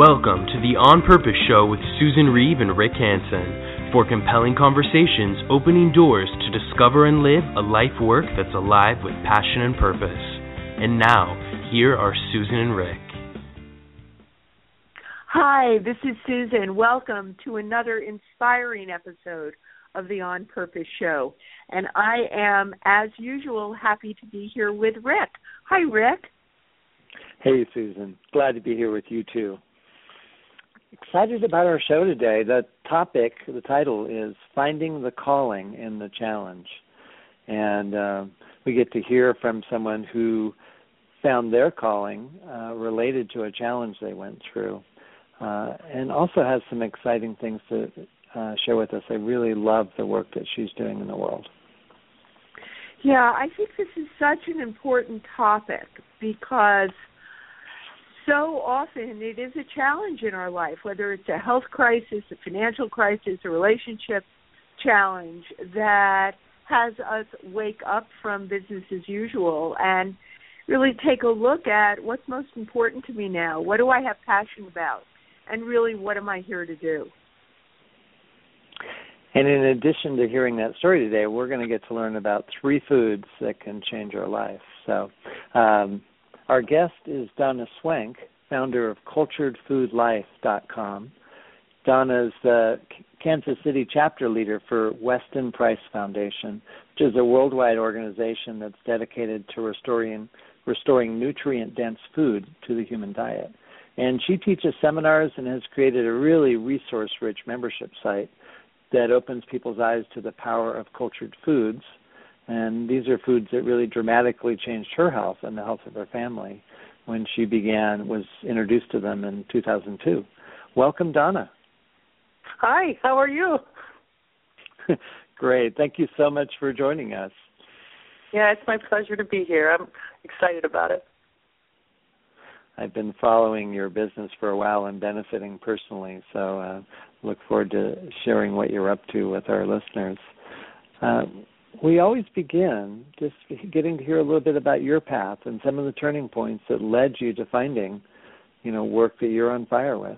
Welcome to the On Purpose Show with Susan Reeve and Rick Hansen for compelling conversations opening doors to discover and live a life work that's alive with passion and purpose. And now, here are Susan and Rick. Hi, this is Susan. Welcome to another inspiring episode of the On Purpose Show. And I am, as usual, happy to be here with Rick. Hi, Rick. Hey, Susan. Glad to be here with you, too. Excited about our show today. The title is Finding the Calling in the Challenge. And we get to hear from someone who found their calling related to a challenge they went through and also has some exciting things to share with us. I really love the work that she's doing in the world. Yeah, I think this is such an important topic because so often it is a challenge in our life, whether it's a health crisis, a financial crisis, a relationship challenge that has us wake up from business as usual and really take a look at what's most important to me now, what do I have passion about, and really what am I here to do. And in addition to hearing that story today, we're going to get to learn about 3 foods that can change our life. So our guest is Donna Swank, founder of CulturedFoodLife.com. Donna's the Kansas City chapter leader for Weston Price Foundation, which is a worldwide organization that's dedicated to restoring nutrient-dense food to the human diet. And she teaches seminars and has created a really resource-rich membership site that opens people's eyes to the power of cultured foods. And these are foods that really dramatically changed her health and the health of her family when she was introduced to them in 2002. Welcome, Donna. Hi, how are you? Great. Thank you so much for joining us. Yeah, it's my pleasure to be here. I'm excited about it. I've been following your business for a while and benefiting personally, so look forward to sharing what you're up to with our listeners. We always begin just getting to hear a little bit about your path and some of the turning points that led you to finding, work that you're on fire with.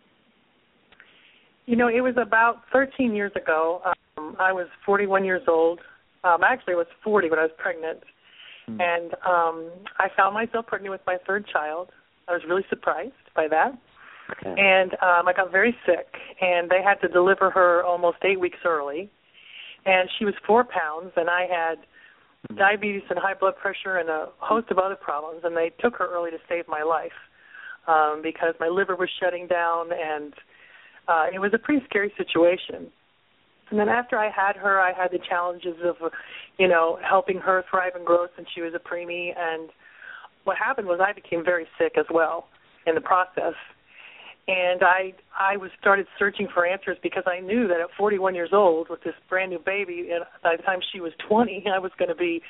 It was about 13 years ago. I was 41 years old. Actually, I was 40 when I was pregnant. And I found myself pregnant with my 3rd child. I was really surprised by that. Okay. And I got very sick, and they had to deliver her almost 8 weeks early. And she was 4 pounds, and I had diabetes and high blood pressure and a host of other problems, and they took her early to save my life because my liver was shutting down, and it was a pretty scary situation. And then after I had her, I had the challenges of, helping her thrive and grow since she was a preemie, and what happened was I became very sick as well in the process. And I started searching for answers because I knew that at 41 years old with this brand new baby, and by the time she was 20, I was going to be,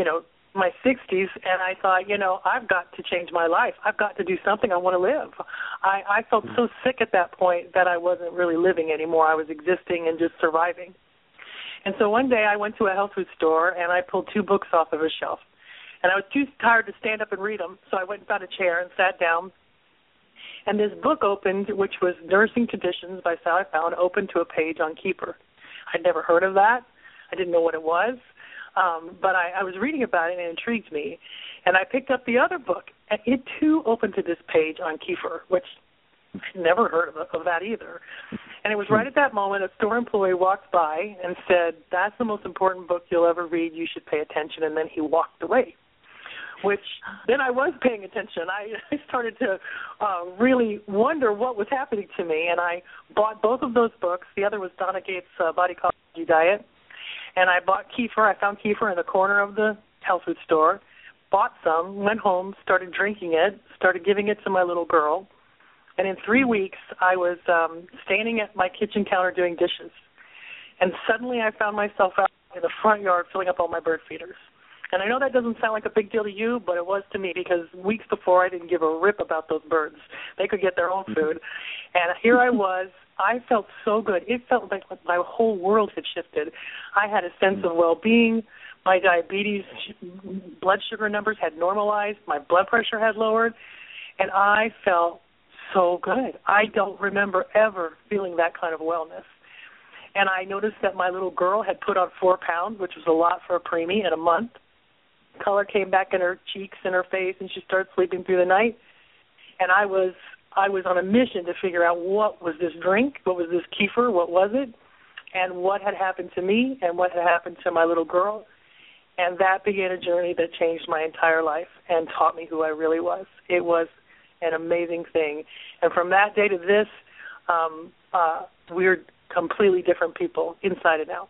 my 60s. And I thought, I've got to change my life. I've got to do something. I want to live. I felt so sick at that point that I wasn't really living anymore. I was existing and just surviving. And so one day I went to a health food store and I pulled 2 books off of a shelf. And I was too tired to stand up and read them, so I went and found a chair and sat down. And this book opened, which was Nursing Conditions by Sally Fallon, opened to a page on kefir. I'd never heard of that. I didn't know what it was. But I was reading about it, and it intrigued me. And I picked up the other book, and it, too, opened to this page on kefir, which I'd never heard of that either. And it was right at that moment a store employee walked by and said, "That's the most important book you'll ever read. You should pay attention." And then he walked away. Which then I was paying attention. I started to really wonder what was happening to me, and I bought both of those books. The other was Donna Gates' Bodycology Diet, and I bought kefir. I found kefir in the corner of the health food store, bought some, went home, started drinking it, started giving it to my little girl, and in 3 weeks I was standing at my kitchen counter doing dishes, and suddenly I found myself out in the front yard filling up all my bird feeders. And I know that doesn't sound like a big deal to you, but it was to me because weeks before I didn't give a rip about those birds. They could get their own food. And here I was. I felt so good. It felt like my whole world had shifted. I had a sense of well-being. My diabetes blood sugar numbers had normalized. My blood pressure had lowered. And I felt so good. I don't remember ever feeling that kind of wellness. And I noticed that my little girl had put on 4 pounds, which was a lot for a preemie in a month. Color came back in her cheeks and her face, and she started sleeping through the night. And I was on a mission to figure out what was this drink, what was this kefir, what was it, and what had happened to me and what had happened to my little girl. And that began a journey that changed my entire life and taught me who I really was. It was an amazing thing. And from that day to this, we're completely different people, inside and out.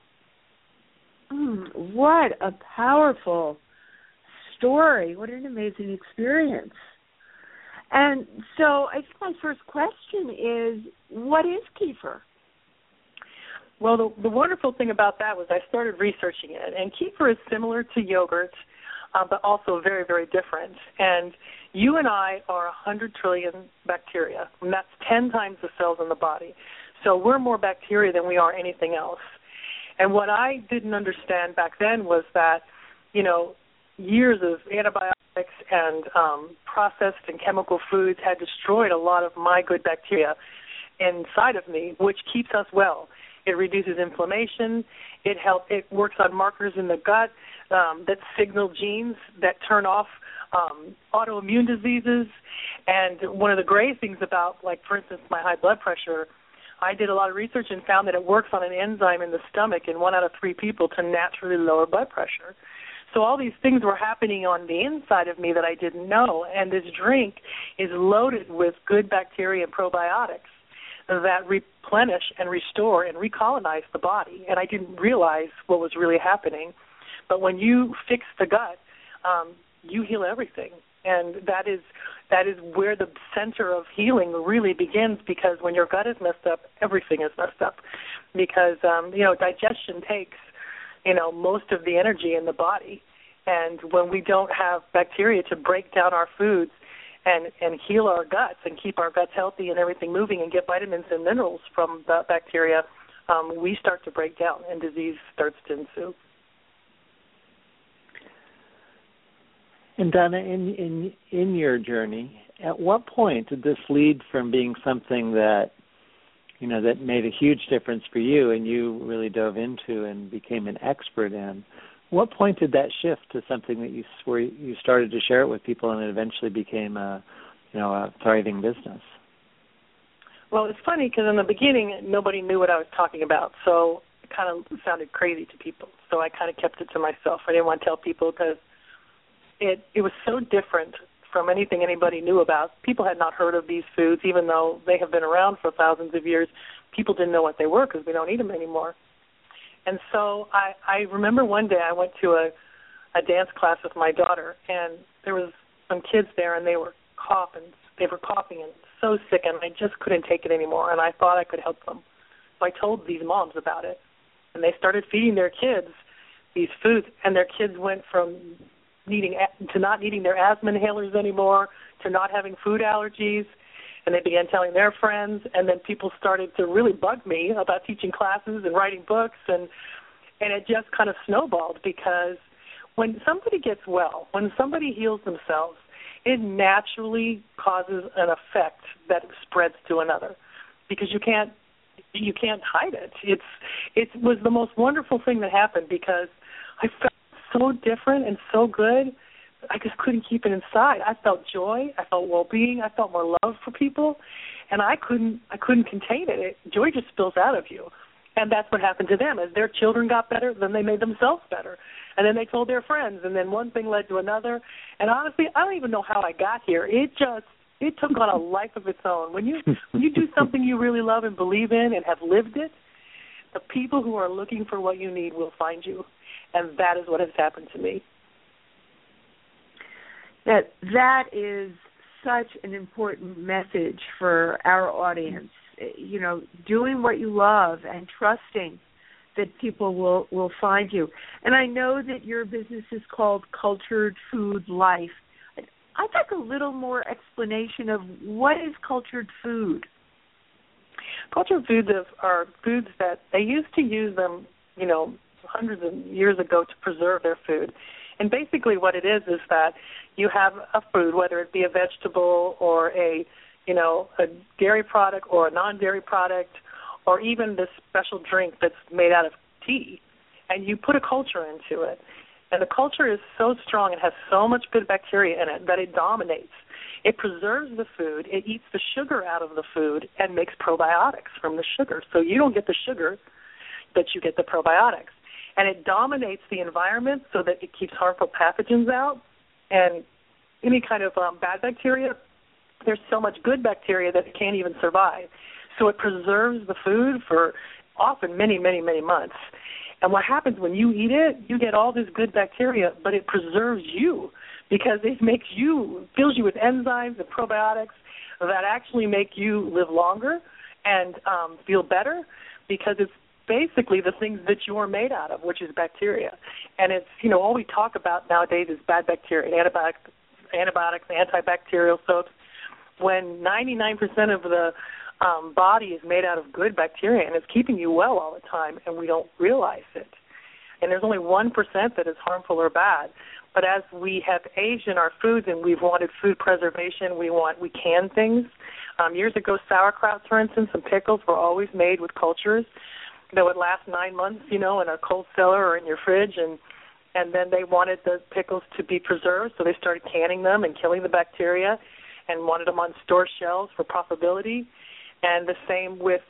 What a powerful story. What an amazing experience. And so I think my first question is, what is kefir? Well, the wonderful thing about that was I started researching it. And kefir is similar to yogurt, but also very, very different. And you and I are 100 trillion bacteria, and that's 10 times the cells in the body. So we're more bacteria than we are anything else. And what I didn't understand back then was that, years of antibiotics and processed and chemical foods had destroyed a lot of my good bacteria inside of me, which keeps us well. It reduces inflammation. It works on markers in the gut that signal genes that turn off autoimmune diseases. And one of the great things about, like, for instance, my high blood pressure, I did a lot of research and found that it works on an enzyme in the stomach in 1 out of 3 people to naturally lower blood pressure. So all these things were happening on the inside of me that I didn't know, and this drink is loaded with good bacteria and probiotics that replenish and restore and recolonize the body, and I didn't realize what was really happening. But when you fix the gut, you heal everything, and that is where the center of healing really begins, because when your gut is messed up, everything is messed up, because digestion takes most of the energy in the body, and when we don't have bacteria to break down our foods and heal our guts and keep our guts healthy and everything moving and get vitamins and minerals from the bacteria, we start to break down and disease starts to ensue. And Donna, in your journey, at what point did this lead from being something that that made a huge difference for you and you really dove into and became an expert in? What point did that shift to something that where you started to share it with people and it eventually became a thriving business? Well, it's funny because in the beginning nobody knew what I was talking about, so it kind of sounded crazy to people. So I kind of kept it to myself. I didn't want to tell people because it was so different from anything anybody knew about. People had not heard of these foods, even though they have been around for thousands of years. People didn't know what they were because we don't eat them anymore. And so I remember one day I went to a dance class with my daughter, and there was some kids there, and they were coughing. They were coughing and so sick, and I just couldn't take it anymore, and I thought I could help them. So I told these moms about it, and they started feeding their kids these foods, and their kids went from not needing their asthma inhalers anymore, to not having food allergies, and they began telling their friends, and then people started to really bug me about teaching classes and writing books, and it just kind of snowballed, because when somebody gets well, when somebody heals themselves, it naturally causes an effect that spreads to another, because you can't hide it. It was the most wonderful thing that happened, because I felt so different and so good. I just couldn't keep it inside. I felt joy. I felt well-being. I felt more love for people, and I couldn't contain it. Joy just spills out of you, and that's what happened to them. As their children got better, then they made themselves better, and then they told their friends, and then one thing led to another. And honestly, I don't even know how I got here. It took on a life of its own. When you do something you really love and believe in and have lived it, the people who are looking for what you need will find you, and that is what has happened to me. That is such an important message for our audience. Doing what you love and trusting that people will find you. And I know that your business is called Cultured Food Life. I'd like a little more explanation of what is cultured food. Cultured foods are foods that they used to use them, hundreds of years ago to preserve their food. And basically what it is that you have a food, whether it be a vegetable or a a dairy product or a non-dairy product, or even this special drink that's made out of tea, and you put a culture into it. And the culture is so strong and has so much good bacteria in it that it dominates. It preserves the food, it eats the sugar out of the food, and makes probiotics from the sugar. So you don't get the sugar, but you get the probiotics. And it dominates the environment so that it keeps harmful pathogens out. And any kind of bad bacteria, there's so much good bacteria that it can't even survive. So it preserves the food for often many, many, many months. And what happens when you eat it, you get all this good bacteria, but it preserves you because it fills you with enzymes and probiotics that actually make you live longer and feel better, because it's basically the things that you are made out of, which is bacteria. And it's, all we talk about nowadays is bad bacteria, antibiotics, antibacterial soaps, when 99% of the body is made out of good bacteria, and it's keeping you well all the time, and we don't realize it. And there's only 1% that is harmful or bad. But as we have aged in our foods and we've wanted food preservation, we can things. Years ago, sauerkraut, for instance, and pickles were always made with cultures that would last 9 months, in a cold cellar or in your fridge, and then they wanted the pickles to be preserved, so they started canning them and killing the bacteria and wanted them on store shelves for profitability. And the same with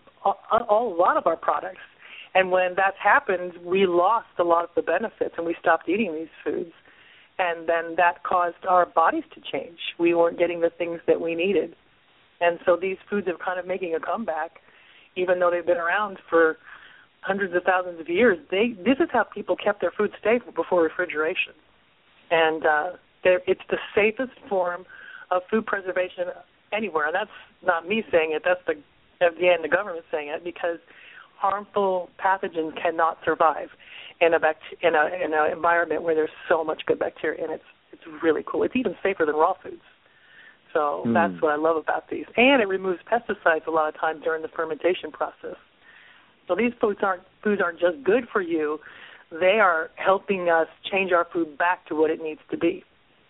a lot of our products. And when that's happened, we lost a lot of the benefits, and we stopped eating these foods. And then that caused our bodies to change. We weren't getting the things that we needed. And so these foods are kind of making a comeback, even though they've been around for hundreds of thousands of years. This is how people kept their food stable before refrigeration. And it's the safest form of food preservation anywhere. And that's not me saying it. That's the FDA and the government saying it, because harmful pathogens cannot survive in an environment where there's so much good bacteria, and it's really cool. It's even safer than raw foods. So that's what I love about these. And it removes pesticides a lot of times during the fermentation process. So these foods aren't just good for you. They are helping us change our food back to what it needs to be.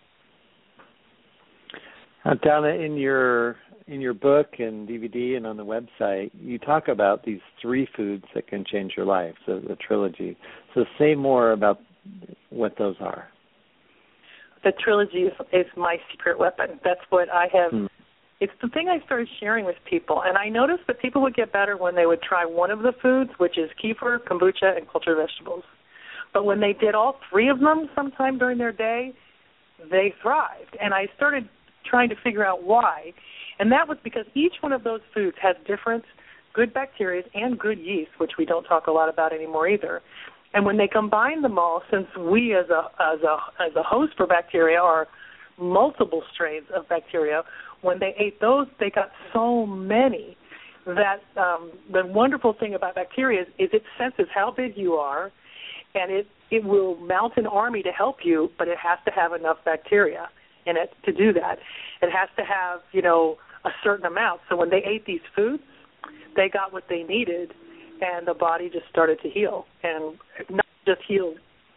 Donna, in your book and DVD and on the website, you talk about these 3 foods that can change your life, so the trilogy. So say more about what those are. The trilogy is my secret weapon. That's what I have. It's the thing I started sharing with people, and I noticed that people would get better when they would try one of the foods, which is kefir, kombucha, and cultured vegetables. But when they did all 3 of them sometime during their day, they thrived. And I started trying to figure out why. And that was because each one of those foods has different good bacteria and good yeast, which we don't talk a lot about anymore either. And when they combine them all, since we as a host for bacteria are multiple strains of bacteria, when they ate those, they got so many that the wonderful thing about bacteria is it senses how big you are, and it will mount an army to help you, but it has to have enough bacteria in it to do that. It has to have, a certain amount. So when they ate these foods, they got what they needed, and the body just started to heal. And not just heal,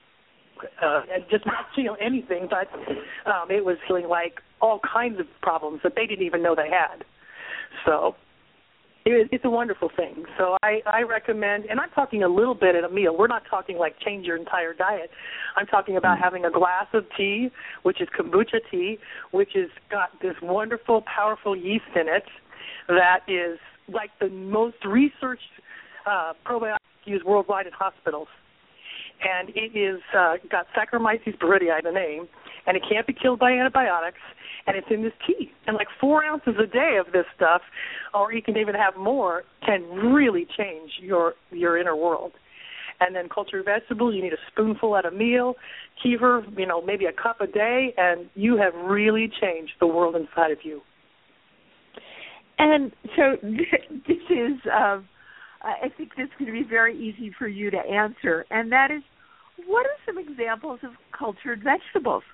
just not anything, but it was healing like all kinds of problems that they didn't even know they had. So it's a wonderful thing. So I recommend, and I'm talking a little bit at a meal. We're not talking like change your entire diet. I'm talking about having a glass of tea, which is kombucha tea, which has got this wonderful, powerful yeast in it that is like the most researched probiotic used worldwide in hospitals. And it is got Saccharomyces boulardii, the name, and it can't be killed by antibiotics, and it's in this tea. And like 4 ounces a day of this stuff, or you can even have more, can really change your inner world. And then cultured vegetables, you need a spoonful at a meal. Kefir, maybe a cup a day, and you have really changed the world inside of you. And so this is, I think this is going to be very easy for you to answer, and that is, what are some examples of cultured vegetables?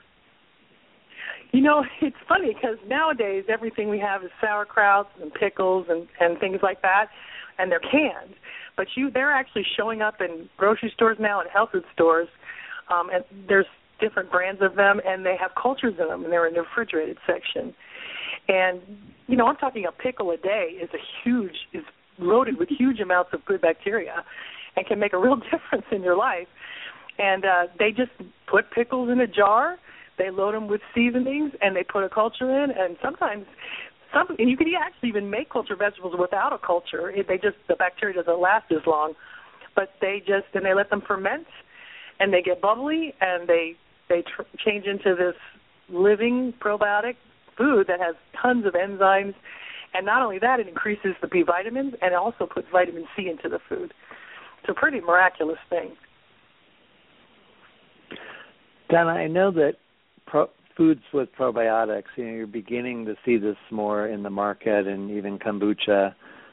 It's funny because nowadays everything we have is sauerkraut and pickles and things like that, and they're canned. But they're actually showing up in grocery stores now and health food stores, and there's different brands of them, and they have cultures in them, and they're in the refrigerated section. And, I'm talking a pickle a day is loaded with huge amounts of good bacteria and can make a real difference in your life. And they just put pickles in a jar, they load them with seasonings, and they put a culture in, and sometimes and you can actually even make cultured vegetables without a culture. The bacteria doesn't last as long, but they let them ferment, and they get bubbly, and they change into this living probiotic food that has tons of enzymes. And not only that, it increases the B vitamins and it also puts vitamin C into the food. It's a pretty miraculous thing. Donna, I know that foods with probiotics, you're beginning to see this more in the market and even kombucha.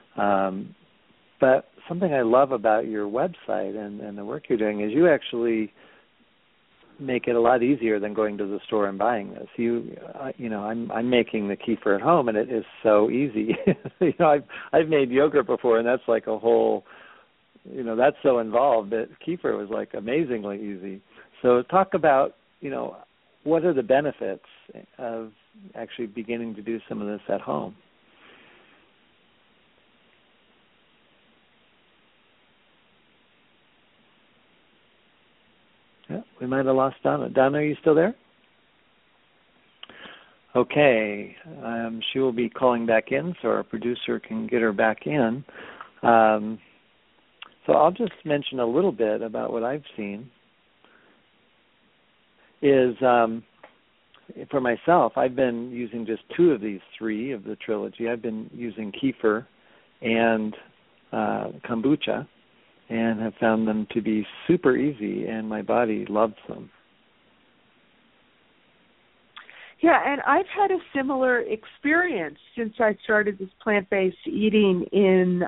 But something I love about your website and the work you're doing is you actually make it a lot easier than going to the store and buying this. I'm making the kefir at home, and it is so easy. I've made yogurt before, and that's like a whole, that's so involved that kefir was like amazingly easy. So talk about, what are the benefits of actually beginning to do some of this at home? Yeah, we might have lost Donna. Donna, are you still there? Okay. She will be calling back in so our producer can get her back in. So I'll just mention a little bit about what I've seen. Is for myself, I've been using just 2 of these 3 of the trilogy. I've been using kefir and kombucha, and have found them to be super easy, and my body loves them. Yeah, and I've had a similar experience since I started this plant-based eating in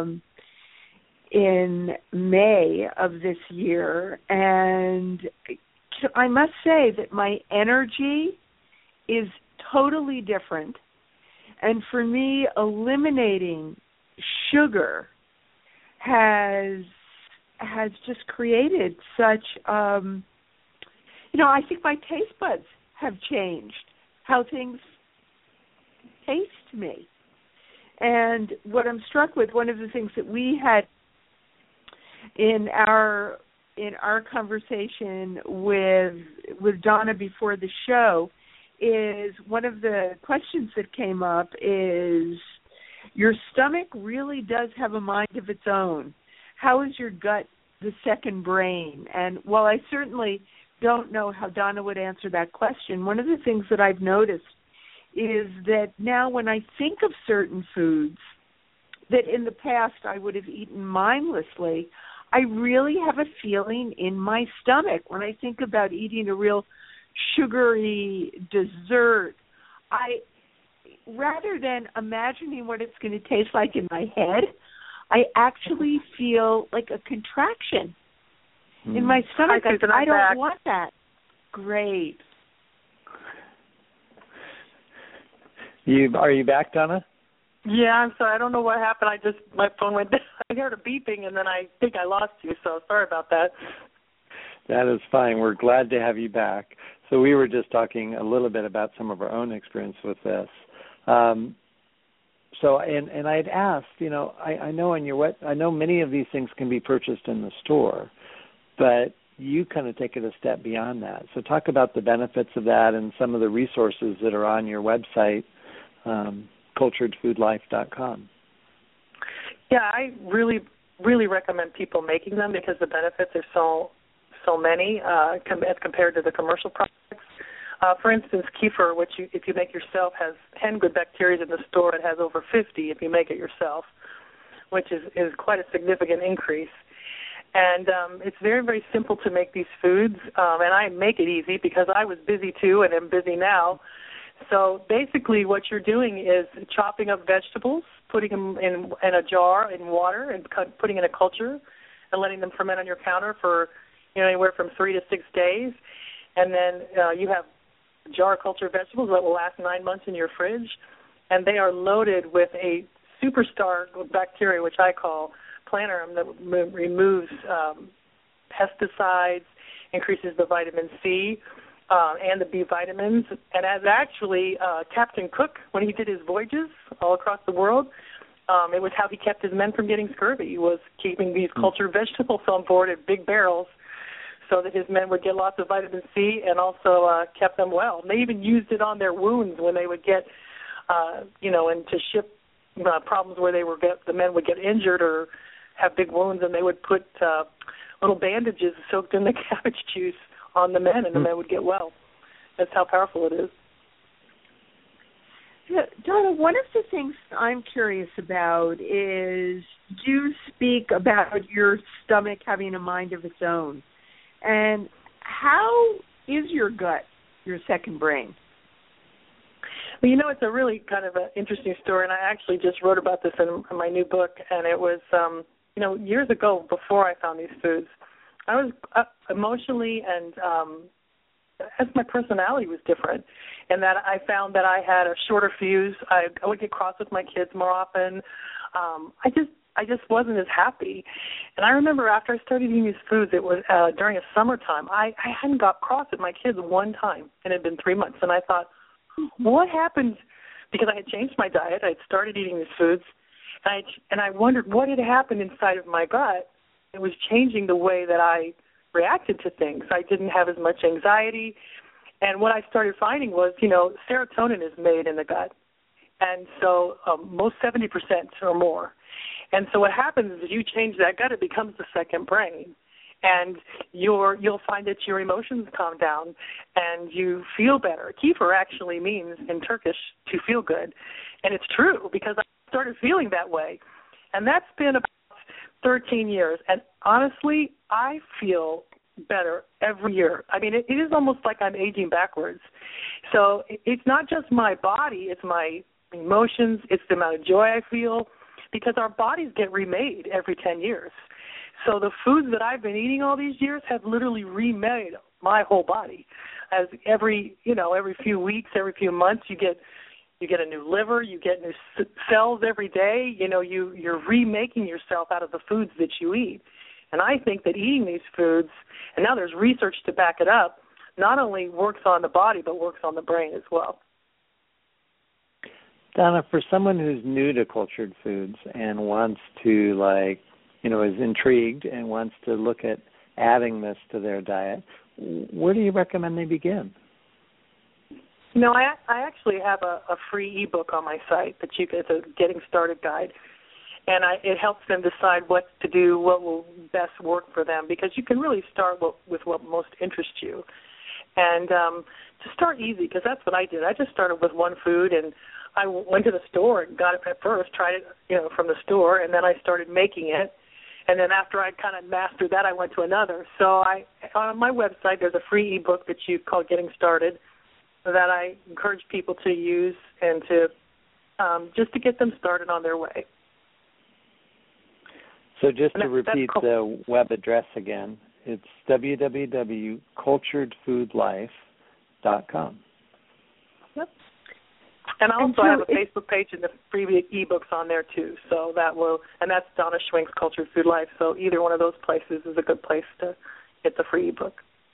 May of this year, and I must say that my energy is totally different, and for me, eliminating sugar has just created such, I think my taste buds have changed, how things taste to me. And what I'm struck with, one of the things that we had in our conversation with Donna before the show is one of the questions that came up is, your stomach really does have a mind of its own. How is your gut the second brain? And while I certainly don't know how Donna would answer that question, one of the things that I've noticed is that now when I think of certain foods that in the past I would have eaten mindlessly, I really have a feeling in my stomach. When I think about eating a real sugary dessert, rather than imagining what it's going to taste like in my head, I actually feel like a contraction in my stomach. I don't want that. Great. Are you back, Donna? Yeah, I'm sorry. I don't know what happened. My phone went down. I heard a beeping, and then I think I lost you, so sorry about that. That is fine. We're glad to have you back. So we were just talking a little bit about some of our own experience with this. And I'd asked, I know I know many of these things can be purchased in the store, but you kind of take it a step beyond that. So talk about the benefits of that and some of the resources that are on your website, culturedfoodlife.com. Yeah, I really, really recommend people making them because the benefits are so many as compared to the commercial products. For instance, kefir, which if you make yourself, has 10 good bacteria in the store. It has over 50 if you make it yourself, which is quite a significant increase. And it's very, very simple to make these foods, and I make it easy because I was busy too and am busy now. So basically what you're doing is chopping up vegetables, putting them in a jar in water and putting in a culture and letting them ferment on your counter for anywhere from 3 to 6 days. And then you have jar culture vegetables that will last 9 months in your fridge, and they are loaded with a superstar bacteria, which I call Planarum, that removes pesticides, increases the vitamin C, and the B vitamins. And as actually Captain Cook, when he did his voyages all across the world, it was how he kept his men from getting scurvy. He was keeping these cultured vegetables on board in big barrels so that his men would get lots of vitamin C and also kept them well. And they even used it on their wounds when they would get, into ship problems where the men would get injured or have big wounds, and they would put little bandages soaked in the cabbage juice on the men, and the men would get well. That's how powerful it is. Donna, one of the things I'm curious about is you speak about your stomach having a mind of its own. And how is your gut your second brain? Well, it's a really kind of an interesting story, and I actually just wrote about this in my new book, and it was, years ago before I found these foods, I was emotionally and as my personality was different, and that I found that I had a shorter fuse. I would get cross with my kids more often. I just wasn't as happy. And I remember after I started eating these foods, it was during a summertime. I hadn't got cross with my kids one time, and it had been 3 months. And I thought, what happened? Because I had changed my diet. I had started eating these foods, and I wondered what had happened inside of my gut. It was changing the way that I reacted to things. I didn't have as much anxiety. And what I started finding was, serotonin is made in the gut. And so most 70% or more. And so what happens is you change that gut, it becomes the second brain. And you'll find that your emotions calm down and you feel better. Kefir actually means in Turkish to feel good. And it's true because I started feeling that way. And that's been about 13 years. And honestly, I feel better every year. I mean, it is almost like I'm aging backwards. So it's not just my body, it's my emotions, it's the amount of joy I feel, because our bodies get remade every 10 years. So the foods that I've been eating all these years have literally remade my whole body. As every few weeks, every few months, you get a new liver, you get new cells every day. You're remaking yourself out of the foods that you eat. And I think that eating these foods, and now there's research to back it up, not only works on the body but works on the brain as well. Donna, for someone who's new to cultured foods and wants to, is intrigued and wants to look at adding this to their diet, where do you recommend they begin? I actually have a free ebook on my site that it's a getting started guide, and it helps them decide what to do, what will best work for them, because you can really start with what most interests you. And to start easy, because that's what I did. I just started with one food, and I went to the store and got it at first, tried it, from the store, and then I started making it. And then after I kind of mastered that, I went to another. So on my website, there's a free ebook that you call Getting Started that I encourage people to use and to just to get them started on their way. So just to repeat the web address again, it's www.culturedfoodlife.com. Yep. And I also have a Facebook page and the free ebooks on there too. So that's Donna Schwenk's Cultured Food Life. So either one of those places is a good place to get the free ebook.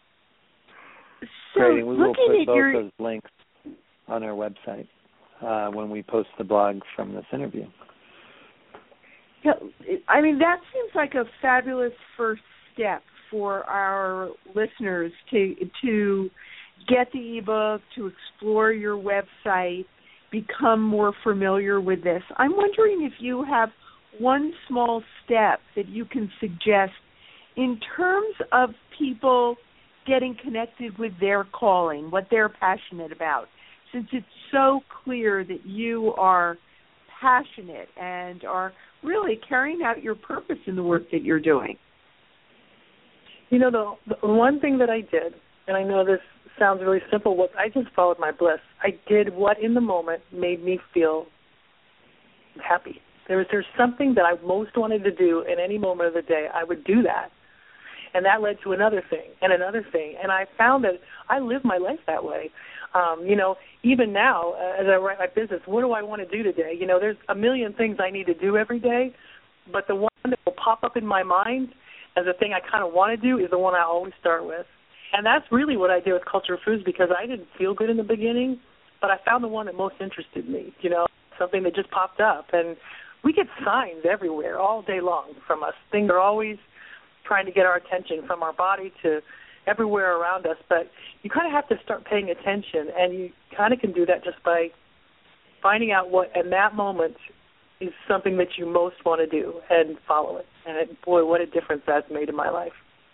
So great, and we will put both those links on our website when we post the blog from this interview. Yeah, I mean, that seems like a fabulous first step for our listeners to get the ebook, to explore your website, become more familiar with this. I'm wondering if you have one small step that you can suggest in terms of people getting connected with their calling, what they're passionate about, since it's so clear that you are passionate and are really carrying out your purpose in the work that you're doing. The one thing that I did, and I know this sounds really simple, was I just followed my bliss. I did what in the moment made me feel happy. There's something that I most wanted to do in any moment of the day. I would do that. And that led to another thing and another thing. And I found that I live my life that way. Even now, as I write my business, what do I want to do today? There's a million things I need to do every day, but the one that will pop up in my mind as a thing I kind of want to do is the one I always start with. And that's really what I did with Cultured Foods, because I didn't feel good in the beginning, but I found the one that most interested me, something that just popped up. And we get signs everywhere all day long from us. Things are always trying to get our attention, from our body to everywhere around us. But you kind of have to start paying attention, and you kind of can do that just by finding out what, in that moment, is something that you most want to do and follow it. And boy, what a difference that's made in my life.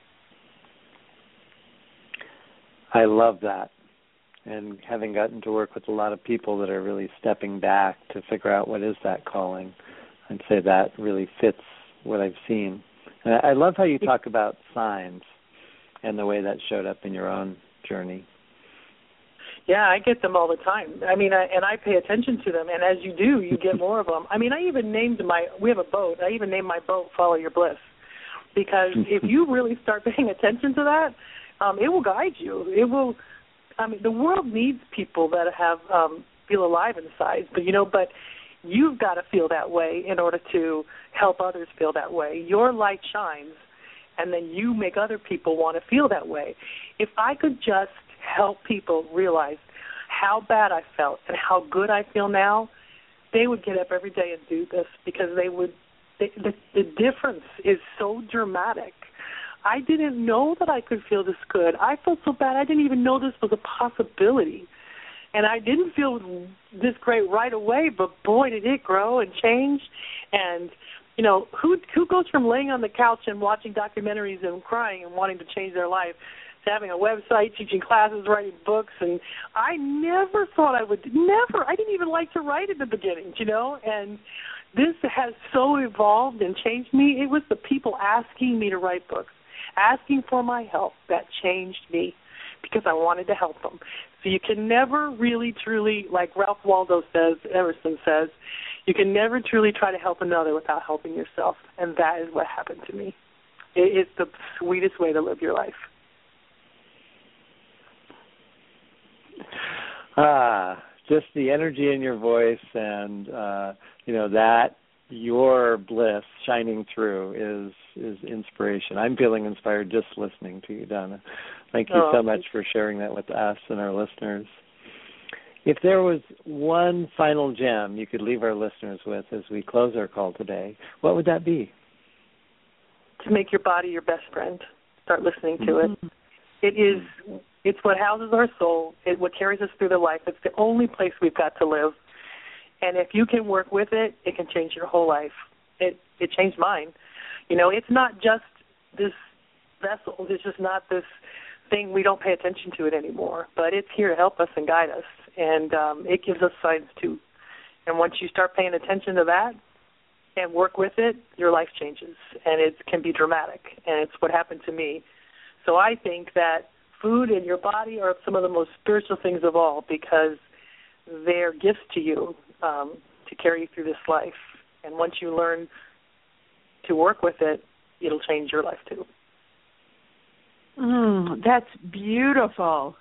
I love that. And having gotten to work with a lot of people that are really stepping back to figure out what is that calling, I'd say that really fits what I've seen. And I love how you talk about signs and the way that showed up in your own journey. Yeah, I get them all the time. I mean, and I pay attention to them. And as you do, you get more of them. I mean, I even named we have a boat. I even named my boat Follow Your Bliss. Because if you really start paying attention to that, it will guide you. It will. I mean, the world needs people that have feel alive inside. But you've got to feel that way in order to help others feel that way. Your light shines, and then you make other people want to feel that way. If I could just help people realize how bad I felt and how good I feel now, they would get up every day and do this, because they would. The difference is so dramatic. I didn't know that I could feel this good. I felt so bad I didn't even know this was a possibility. And I didn't feel this great right away, but boy, did it grow and change. And, who goes from laying on the couch and watching documentaries and crying and wanting to change their life to having a website, teaching classes, writing books? And I never thought I didn't even like to write in the beginning, and this has so evolved and changed me. It was the people asking me to write books, asking for my help, that changed me, because I wanted to help them. So you can never really, truly, like Ralph Waldo Emerson says, you can never truly try to help another without helping yourself. And that is what happened to me. It's the sweetest way to live your life. Just the energy in your voice and, that your bliss shining through is inspiration. I'm feeling inspired just listening to you, Donna. Thank you so much for sharing that with us and our listeners. If there was one final gem you could leave our listeners with as we close our call today, what would that be? To make your body your best friend. Start listening to it. It's what houses our soul. It's what carries us through the life. It's the only place we've got to live. And if you can work with it, it can change your whole life. It changed mine. It's not just this vessel. It's just not this thing. We don't pay attention to it anymore. But it's here to help us and guide us. And it gives us signs, too. And once you start paying attention to that and work with it, your life changes. And it can be dramatic. And it's what happened to me. So I think that food and your body are some of the most spiritual things of all, because they're gifts to you to carry you through this life. And once you learn to work with it, it'll change your life too. That's beautiful.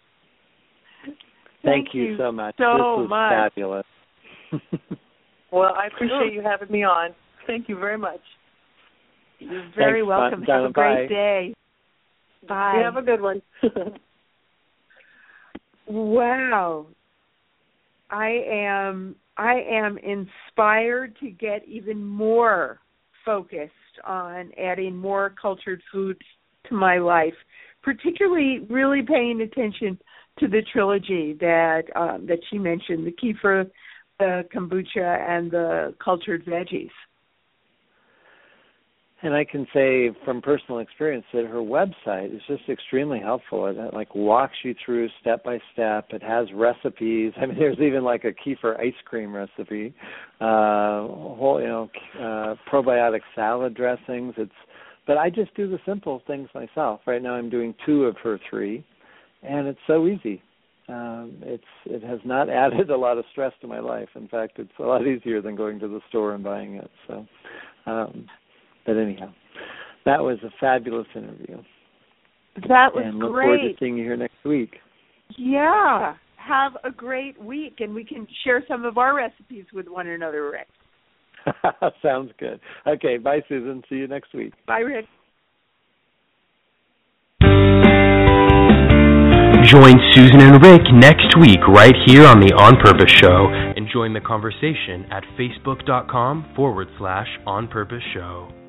Thank you so much. This was fabulous. Well, I appreciate you having me on. Thank you very much. You're very welcome. Have a great day. Bye. You have a good one. Wow. I am inspired to get even more focused on adding more cultured foods to my life, particularly really paying attention to the trilogy that she mentioned, the kefir, the kombucha, and the cultured veggies. And I can say from personal experience that her website is just extremely helpful. It walks you through step by step. It has recipes. I mean, there's even a kefir ice cream recipe, probiotic salad dressings. But I just do the simple things myself. Right now I'm doing 2 of her 3, and it's so easy. It has not added a lot of stress to my life. In fact, it's a lot easier than going to the store and buying it. So. But anyhow, that was a fabulous interview. That was and look great. forward to seeing you here next week. Yeah. Have a great week, and we can share some of our recipes with one another, Rick. Sounds good. Okay, bye, Susan. See you next week. Bye, Rick. Join Susan and Rick next week right here on the On Purpose Show, and join the conversation at facebook.com/On Purpose Show.